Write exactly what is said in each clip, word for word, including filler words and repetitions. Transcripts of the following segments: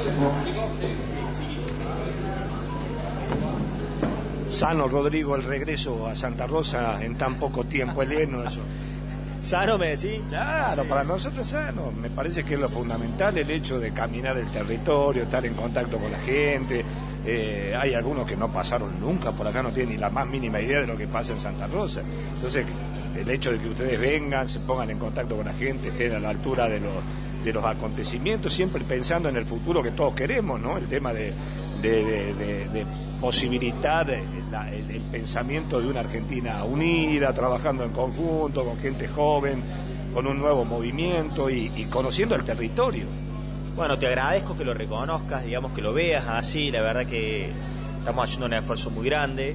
Sano, Rodrigo, el regreso a Santa Rosa en tan poco tiempo, Eleno, eso. ¿Sano me decís? Claro, sí. Para nosotros sano. Me parece que es lo fundamental el hecho de caminar el territorio, estar en contacto con la gente. Eh, hay algunos que no pasaron nunca por acá, no tienen ni la más mínima idea de lo que pasa en Santa Rosa. Entonces, el hecho de que ustedes vengan, se pongan en contacto con la gente, estén a la altura de los, de los acontecimientos, siempre pensando en el futuro que todos queremos, ¿no? El tema de, de, de, de, de posibilitar la, el, el pensamiento de una Argentina unida, trabajando en conjunto, con gente joven, con un nuevo movimiento y, y conociendo el territorio. Bueno, te agradezco que lo reconozcas, digamos, que lo veas así. La verdad que estamos haciendo un esfuerzo muy grande,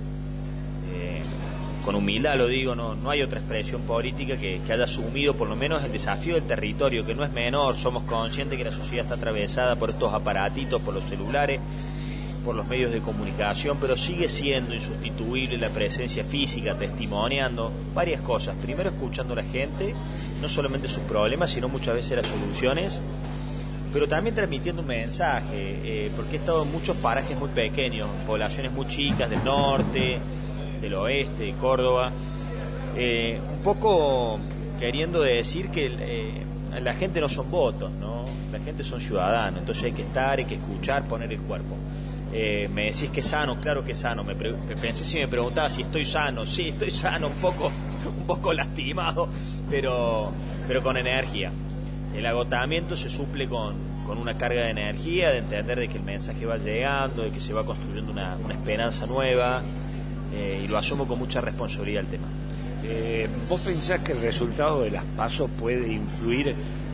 eh, con humildad lo digo, no, no hay otra expresión política que, que haya asumido por lo menos el desafío del territorio, que no es menor. Somos conscientes que la sociedad está atravesada por estos aparatitos, por los celulares, por los medios de comunicación, pero sigue siendo insustituible la presencia física, testimoniando varias cosas. Primero, escuchando a la gente, no solamente sus problemas, sino muchas veces las soluciones, pero también transmitiendo un mensaje, eh, porque he estado en muchos parajes muy pequeños, poblaciones muy chicas del norte, del oeste, de Córdoba, eh, un poco queriendo decir que eh, la gente no son votos, ¿no? La gente son ciudadanos, entonces hay que estar, hay que escuchar, poner el cuerpo. Eh, me decís que es sano, claro que es sano. Me pre- pensé si me preguntaba si estoy sano. Sí, estoy sano, un poco, un poco lastimado, pero, pero con energía. El agotamiento se suple con, con una carga de energía, de entender de que el mensaje va llegando, de que se va construyendo una, una esperanza nueva, eh, y lo asumo con mucha responsabilidad el tema. Eh, ¿Vos pensás que el resultado de las PASO puede influir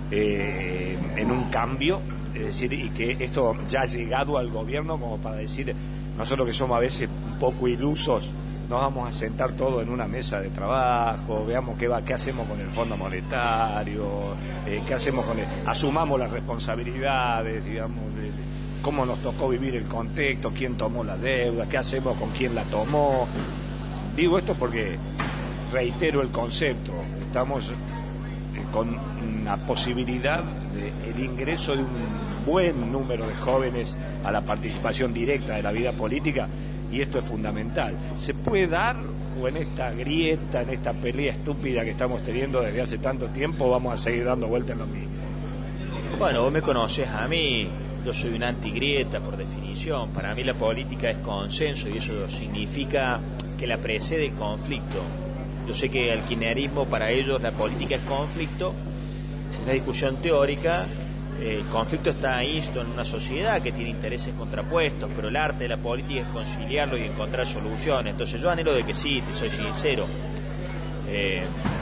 eh, en un cambio? Es decir, y que esto ya ha llegado al gobierno como para decir, nosotros que somos a veces un poco ilusos, nos vamos a sentar todos en una mesa de trabajo, veamos qué va, qué hacemos con el Fondo Monetario, eh, qué hacemos con el, asumamos las responsabilidades, digamos, de cómo nos tocó vivir el contexto, quién tomó la deuda, qué hacemos con quién la tomó. Digo esto porque reitero el concepto, estamos con una posibilidad de el ingreso de un buen número de jóvenes a la participación directa de la vida política, y esto es fundamental. ¿Se puede dar, o en esta grieta, en esta pelea estúpida que estamos teniendo desde hace tanto tiempo, vamos a seguir dando vueltas en lo mismo? Bueno, vos me conocés a mí, yo soy un antigrieta por definición. Para mí la política es consenso, y eso significa que la precede el conflicto. Yo sé que el kirchnerismo, para ellos la política es conflicto, una discusión teórica. El conflicto está insto en una sociedad que tiene intereses contrapuestos, pero el arte de la política es conciliarlo y encontrar soluciones. Entonces yo anhelo de que sí, te soy sincero. Eh,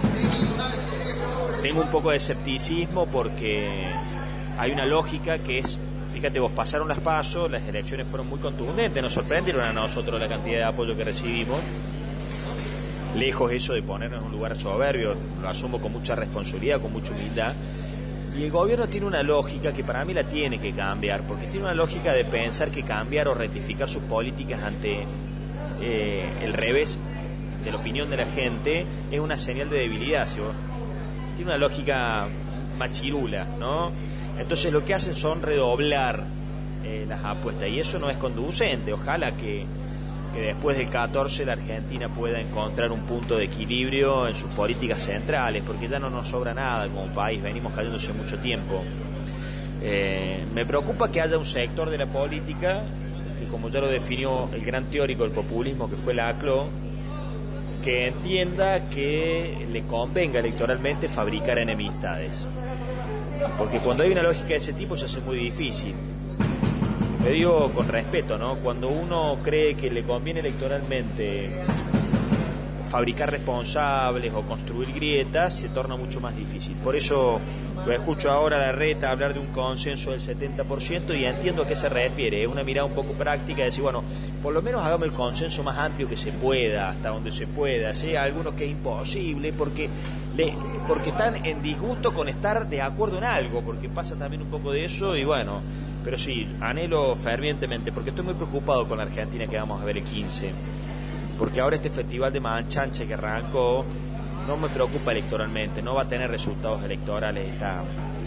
tengo un poco de escepticismo porque hay una lógica que es, fíjate vos, pasaron las PASO, las elecciones fueron muy contundentes, nos sorprendieron a nosotros la cantidad de apoyo que recibimos. Lejos eso de ponernos en un lugar soberbio, lo asumo con mucha responsabilidad, con mucha humildad. Y el gobierno tiene una lógica que para mí la tiene que cambiar, porque tiene una lógica de pensar que cambiar o rectificar sus políticas ante eh, el revés de la opinión de la gente es una señal de debilidad. ¿Sí? Tiene una lógica machirula, ¿no? Entonces lo que hacen son redoblar eh, las apuestas, y eso no es conducente. Ojalá que que después del catorce la Argentina pueda encontrar un punto de equilibrio en sus políticas centrales, porque ya no nos sobra nada como país, venimos cayéndose mucho tiempo. Eh, me preocupa que haya un sector de la política que, como ya lo definió el gran teórico del populismo que fue Laclau, que entienda que le convenga electoralmente fabricar enemistades, porque cuando hay una lógica de ese tipo se hace muy difícil. Me digo con respeto, ¿no? Cuando uno cree que le conviene electoralmente fabricar responsables o construir grietas, se torna mucho más difícil. Por eso lo escucho ahora a Larreta hablar de un consenso del setenta por ciento y entiendo a qué se refiere. Es una mirada un poco práctica de decir, bueno, por lo menos hagamos el consenso más amplio que se pueda, hasta donde se pueda. ¿Sí? Hay algunos que es imposible porque, le, porque están en disgusto con estar de acuerdo en algo, porque pasa también un poco de eso y bueno... Pero sí, anhelo fervientemente, porque estoy muy preocupado con la Argentina que vamos a ver el quince. Porque ahora este festival de Manchanche que arrancó no me preocupa electoralmente, no va a tener resultados electorales esta,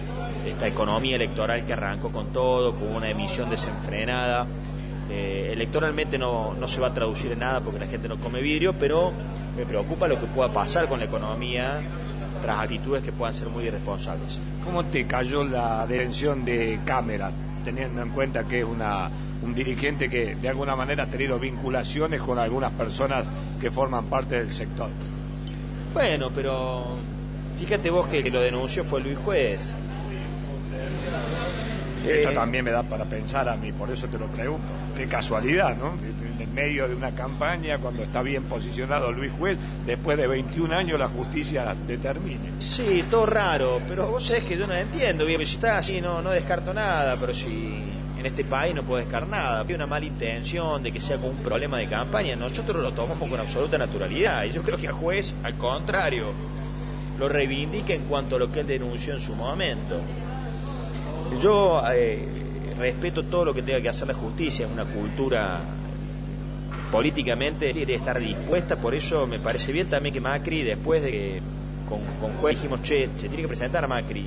esta economía electoral que arrancó con todo, con una emisión desenfrenada. Eh, electoralmente no, no se va a traducir en nada porque la gente no come vidrio, pero me preocupa lo que pueda pasar con la economía tras actitudes que puedan ser muy irresponsables. ¿Cómo te cayó la detención de Cámara, teniendo en cuenta que es una, un dirigente que de alguna manera ha tenido vinculaciones con algunas personas que forman parte del sector? Bueno, pero fíjate vos que, que lo denunció fue Luis Juez. Esto eh, también me da para pensar a mí, por eso te lo pregunto. Qué casualidad, ¿no? En medio de una campaña, cuando está bien posicionado Luis Juez, después de veintiún años la justicia determine. Sí, todo raro, pero vos sabés que yo no entiendo bien. Si está así, no, no descarto nada, pero si en este país no puedo descartar nada. Hay una mala intención de que sea como un problema de campaña. Nosotros lo tomamos con absoluta naturalidad. Y yo creo que al juez, al contrario, lo reivindica en cuanto a lo que él denunció en su momento. Yo eh, respeto todo lo que tenga que hacer la justicia, es una cultura políticamente debe estar dispuesta, por eso me parece bien también que Macri, después de que con, con Juez dijimos, che, se tiene que presentar a Macri,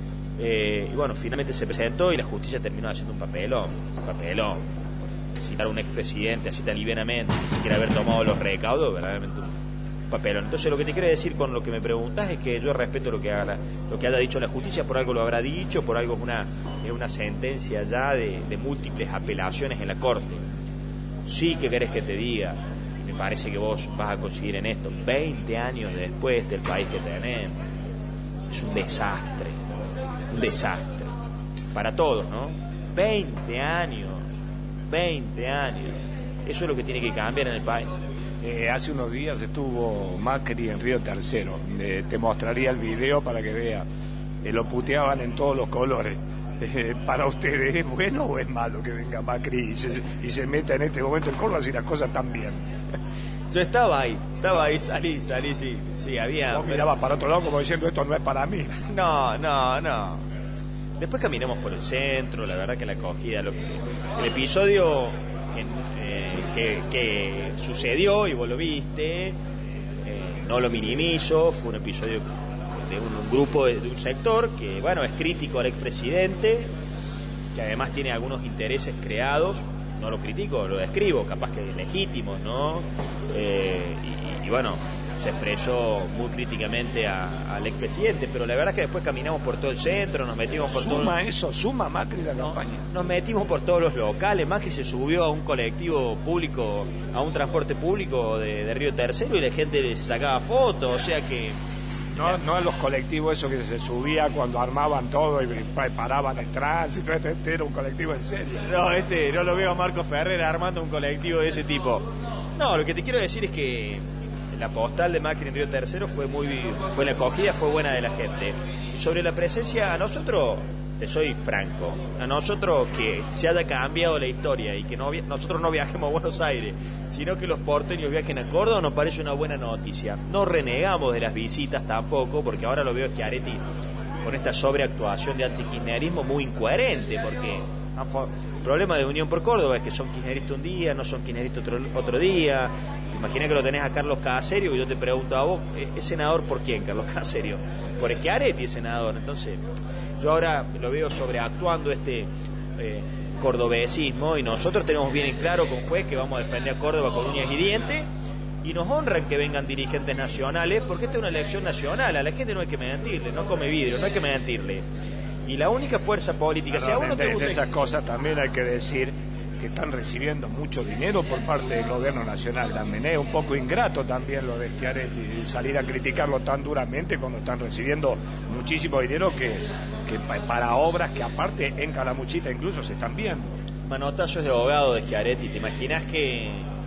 eh, y bueno, finalmente se presentó y la justicia terminó haciendo un papelón, un papelón, citar a un expresidente así tan livianamente, ni siquiera haber tomado los recaudos, verdaderamente un papelón. Entonces lo que te quiero decir con lo que me preguntas es que yo respeto lo que haga, lo que haya dicho la justicia, por algo lo habrá dicho, por algo es una, es una sentencia ya de, de múltiples apelaciones en la Corte. Sí, ¿qué querés que te diga? Me parece que vos vas a conseguir en esto, veinte años después del país que tenemos, es un desastre, un desastre, para todos, ¿no? veinte años, veinte años, eso es lo que tiene que cambiar en el país. Eh, hace unos días estuvo Macri en Río Tercero, eh, te mostraría el video para que veas, eh, lo puteaban en todos los colores. Eh, ¿Para ustedes es bueno o es malo que venga Macri y se, y se meta en este momento en Córdoba si las cosas están bien? Yo estaba ahí, estaba ahí, salí, salí, sí, sí, había... No miraba para otro lado como diciendo esto no es para mí. No, no, no. Después caminamos por el centro, la verdad que la acogida, lo que, el episodio que, eh, que, que sucedió y vos lo viste, eh, no lo minimizo, fue un episodio de un, un grupo de, de un sector que, bueno, es crítico al expresidente, que además tiene algunos intereses creados, no lo critico, lo describo, capaz que legítimos, ¿no? Eh, y, y bueno, se expresó muy críticamente a, al expresidente, pero la verdad es que después caminamos por todo el centro, nos metimos por todo... ¿Suma eso? ¿Suma Macri la campaña? No, nos metimos por todos los locales, más que se subió a un colectivo público, a un transporte público de, de Río Tercero y la gente le sacaba fotos, o sea que... No, no a los colectivos esos que se subía cuando armaban todo y paraban el tránsito, este, este era un colectivo en serio. No, este, no lo veo a Marco Ferrer armando un colectivo de ese tipo. No, lo que te quiero decir es que la postal de Macri en Río Tercero fue muy, fue la acogida, fue buena de la gente. Y sobre la presencia, a nosotros, te soy franco, a nosotros que se haya cambiado la historia y que no, nosotros no viajemos a Buenos Aires, sino que los porteños viajen a Córdoba, nos parece una buena noticia. No renegamos de las visitas tampoco, porque ahora lo veo Schiaretti con esta sobreactuación de antikirchnerismo muy incoherente, porque el problema de Unión por Córdoba es que son kirchneristas un día, no son kirchneristas otro, otro día. Imagina que lo tenés a Carlos Caserio y yo te pregunto a vos, ¿es senador por quién, Carlos Caserio? Por Schiaretti es senador. Entonces, yo ahora lo veo sobreactuando este eh, cordobesismo y nosotros tenemos bien en claro con Juez que vamos a defender a Córdoba con uñas y dientes y nos honran que vengan dirigentes nacionales porque esta es una elección nacional, a la gente no hay que mentirle, no come vidrio, no hay que mentirle. Y la única fuerza política, Perdón, si a uno te de, gusta... de esas cosas también hay que decir que están recibiendo mucho dinero por parte del gobierno nacional también. Es un poco ingrato también lo de Schiaretti, salir a criticarlo tan duramente cuando están recibiendo muchísimo dinero que, que para obras que aparte en Calamuchita incluso se están viendo. Manotazos de abogado de Schiaretti, ¿te imaginas que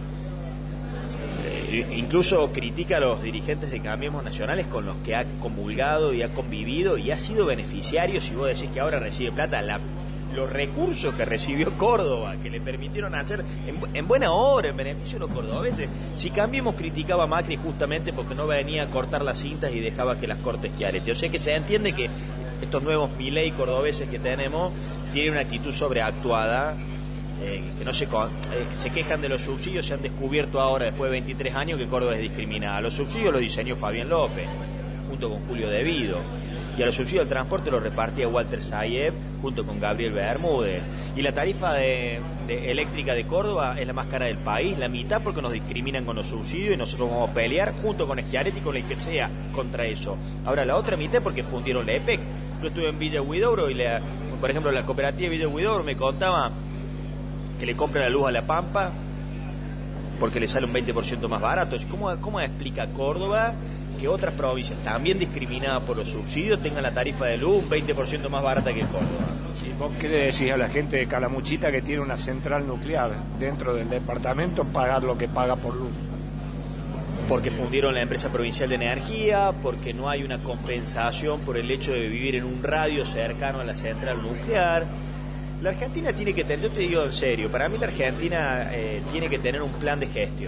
eh, incluso critica a los dirigentes de Cambiemos Nacionales con los que ha comulgado y ha convivido y ha sido beneficiario? Si vos decís que ahora recibe plata, la los recursos que recibió Córdoba, que le permitieron hacer en, en buena hora, en beneficio de los cordobeses. Si Cambiemos criticaba a Macri justamente porque no venía a cortar las cintas y dejaba que las corte Schiaretti. O sea que se entiende que estos nuevos Milei cordobeses que tenemos tienen una actitud sobreactuada, eh, que no se, con, eh, se quejan de los subsidios. Se han descubierto ahora, después de veintitrés años, que Córdoba es discriminada. Los subsidios los diseñó Fabián López, junto con Julio Devido. y a los subsidios del transporte los repartía Walter Sayeb junto con Gabriel Bermúdez. Y la tarifa de, de eléctrica de Córdoba es la más cara del país, la mitad porque nos discriminan con los subsidios y nosotros vamos a pelear junto con Schiaretti, con el que sea, contra eso. Ahora la otra mitad porque fundieron la E P E C. Yo estuve en Villa Huidobro y la, por ejemplo la cooperativa de Villa Huidobro me contaba que le compran la luz a La Pampa porque le sale un veinte por ciento más barato. ¿Cómo, cómo explica Córdoba que otras provincias también discriminadas por los subsidios tengan la tarifa de luz un veinte por ciento más barata que Córdoba? ¿Y vos qué le decís a la gente de Calamuchita que tiene una central nuclear dentro del departamento pagar lo que paga por luz? Porque fundieron la empresa provincial de energía, porque no hay una compensación por el hecho de vivir en un radio cercano a la central nuclear. La Argentina tiene que tener, yo te digo en serio, para mí la Argentina eh, tiene que tener un plan de gestión,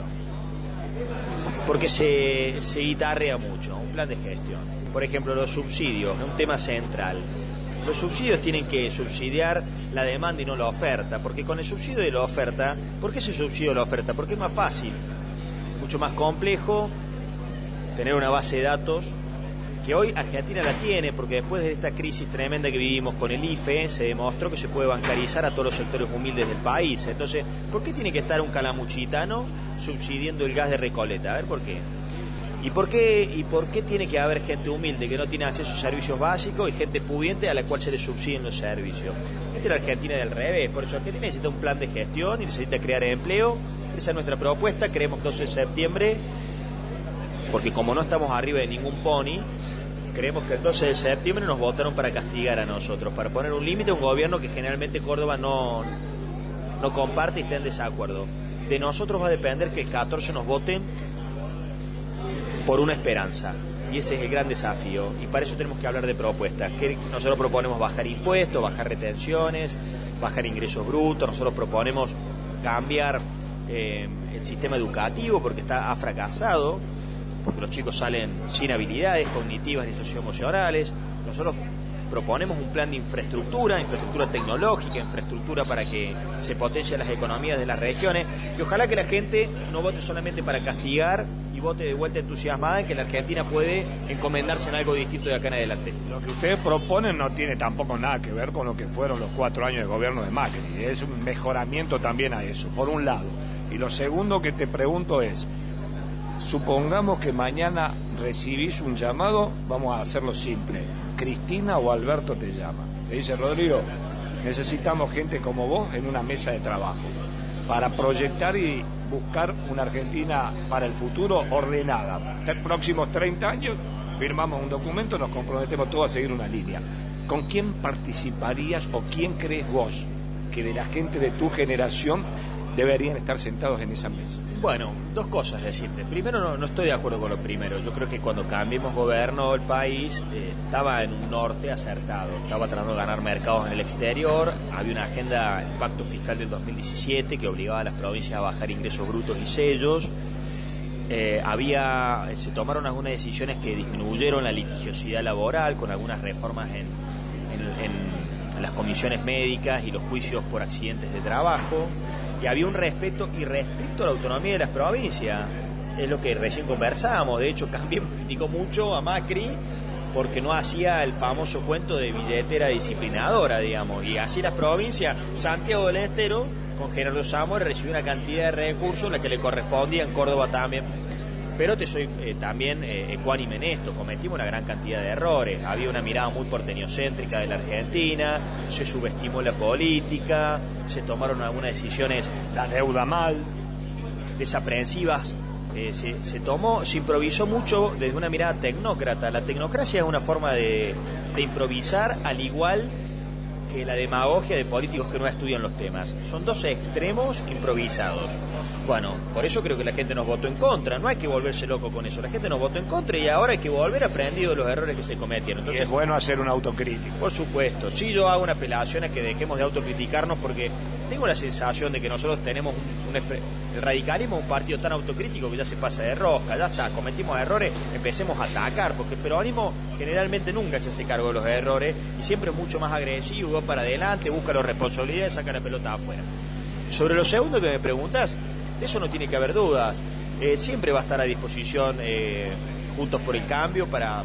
porque se, se guitarrea mucho, un plan de gestión. Por ejemplo, los subsidios, es un tema central. Los subsidios tienen que subsidiar la demanda y no la oferta, porque con el subsidio de la oferta, ¿por qué se subsidia la oferta? Porque es más fácil, mucho más complejo tener una base de datos que hoy Argentina la tiene, porque después de esta crisis tremenda que vivimos con el I F E se demostró que se puede bancarizar a todos los sectores humildes del país. Entonces, ¿por qué tiene que estar un calamuchitano subsidiando el gas de Recoleta? A ver, ¿por qué? ¿Y por qué, y por qué tiene que haber gente humilde que no tiene acceso a servicios básicos y gente pudiente a la cual se le subsidien los servicios? Esta es la Argentina del revés. Por eso Argentina necesita un plan de gestión y necesita crear empleo. Esa es nuestra propuesta. Creemos que doce de septiembre, porque como no estamos arriba de ningún pony, creemos que el doce de septiembre nos votaron para castigar a nosotros, para poner un límite a un gobierno que generalmente Córdoba no, no comparte y está en desacuerdo. De nosotros va a depender que el catorce nos voten por una esperanza, y ese es el gran desafío, y para eso tenemos que hablar de propuestas. Que nosotros proponemos bajar impuestos, bajar retenciones, bajar ingresos brutos. Nosotros proponemos cambiar eh, el sistema educativo porque está, ha fracasado, porque los chicos salen sin habilidades cognitivas ni socioemocionales. Nosotros proponemos un plan de infraestructura, infraestructura tecnológica, infraestructura para que se potencien las economías de las regiones, y ojalá que la gente no vote solamente para castigar y vote de vuelta entusiasmada en que la Argentina puede encomendarse en algo distinto de acá en adelante. Lo que ustedes proponen no tiene tampoco nada que ver con lo que fueron los cuatro años de gobierno de Macri, es un mejoramiento también a eso, por un lado. Y lo segundo que te pregunto es, supongamos que mañana recibís un llamado, vamos a hacerlo simple, Cristina o Alberto te llama, te dice: Rodrigo, necesitamos gente como vos en una mesa de trabajo para proyectar y buscar una Argentina para el futuro ordenada. Los próximos treinta años firmamos un documento, nos comprometemos todos a seguir una línea. ¿Con quién participarías o quién crees vos que de la gente de tu generación deberían estar sentados en esa mesa? Bueno, dos cosas decirte. Primero, no, no estoy de acuerdo con lo primero. Yo creo que cuando cambiemos gobierno el país eh, estaba en un norte acertado. Estaba tratando de ganar mercados en el exterior. Había una agenda, el pacto fiscal del dos mil diecisiete, que obligaba a las provincias a bajar ingresos brutos y sellos. Eh, había, se tomaron algunas decisiones que disminuyeron la litigiosidad laboral con algunas reformas en, en, en, en las comisiones médicas y los juicios por accidentes de trabajo. Y había un respeto irrestricto a la autonomía de las provincias. Es lo que recién conversábamos. De hecho, Cambiemos criticó mucho a Macri porque no hacía el famoso cuento de billetera disciplinadora, digamos. Y así las provincias, Santiago del Estero, con Gerardo Zamora, recibió una cantidad de recursos, la que le correspondía en Córdoba también. Pero te soy eh, también eh, ecuánime en esto, cometimos una gran cantidad de errores. Había una mirada muy porteñocéntrica de la Argentina, se subestimó la política, se tomaron algunas decisiones, la deuda mal, desaprensivas, eh, se, se tomó, se improvisó mucho desde una mirada tecnócrata. La tecnocracia es una forma de, de improvisar, al igual que la demagogia de políticos que no estudian los temas. Son dos extremos improvisados. Bueno, por eso creo que la gente nos votó en contra. No hay que volverse loco con eso. La gente nos votó en contra y ahora hay que volver aprendido de los errores que se cometieron. Entonces, y es bueno hacer un autocrítico. Por supuesto. Sí, yo hago una apelación a que dejemos de autocriticarnos, porque tengo la sensación de que nosotros tenemos un, un el radicalismo es un partido tan autocrítico que ya se pasa de rosca. Ya está, cometimos errores, empecemos a atacar, porque el peronismo generalmente nunca se hace cargo de los errores y siempre es mucho más agresivo, va para adelante, busca la responsabilidad y saca la pelota afuera. Sobre lo segundo que me preguntas, de eso no tiene que haber dudas. Eh, siempre va a estar a disposición eh, Juntos por el Cambio para,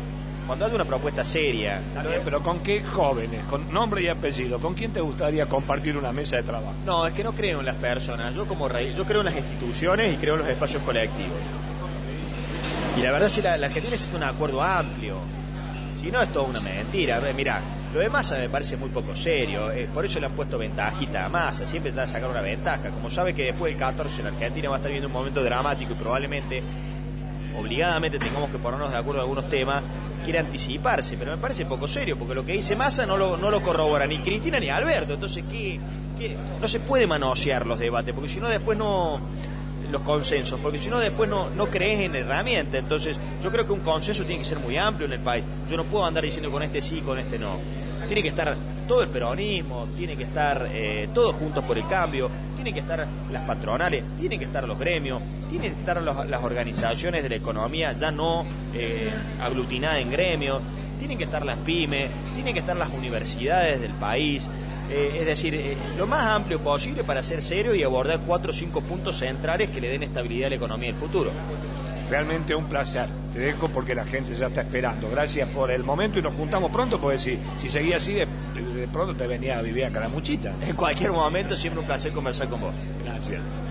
cuando hay una propuesta seria. Está bien, pero ¿con qué jóvenes? Con nombre y apellido. ¿Con quién te gustaría compartir una mesa de trabajo? No, es que no creo en las personas. Yo como rey, yo creo en las instituciones y creo en los espacios colectivos. Y la verdad, si la, la Argentina necesita un acuerdo amplio. Si no, es toda una mentira. Mirá, lo de Massa me parece muy poco serio. Eh, por eso le han puesto ventajita a Massa. Siempre está a sacar una ventaja. Como sabe que después del catorce la Argentina va a estar viviendo un momento dramático y probablemente, obligadamente, tengamos que ponernos de acuerdo en algunos temas, quiere anticiparse. Pero me parece poco serio, porque lo que dice Massa no lo, no lo corrobora ni Cristina ni Alberto. Entonces, ¿qué, qué? No se puede manosear los debates, porque si no después no... los consensos, porque si no después no, no crees en herramientas. Entonces yo creo que un consenso tiene que ser muy amplio en el país. Yo no puedo andar diciendo con este sí y con este no. Tiene que estar todo el peronismo, tiene que estar eh, todos juntos por el cambio, tienen que estar las patronales, tienen que estar los gremios, tienen que estar los, las organizaciones de la economía ya no eh, aglutinadas en gremios, tienen que estar las pymes, tienen que estar las universidades del país. Eh, es decir, eh, lo más amplio posible para ser serio y abordar cuatro o cinco puntos centrales que le den estabilidad a la economía del futuro. Realmente un placer. Te dejo porque la gente ya está esperando. Gracias por el momento y nos juntamos pronto, porque si, si seguía así, de, de pronto te venía a vivir a Calamuchita. En cualquier momento, siempre un placer conversar con vos. Gracias.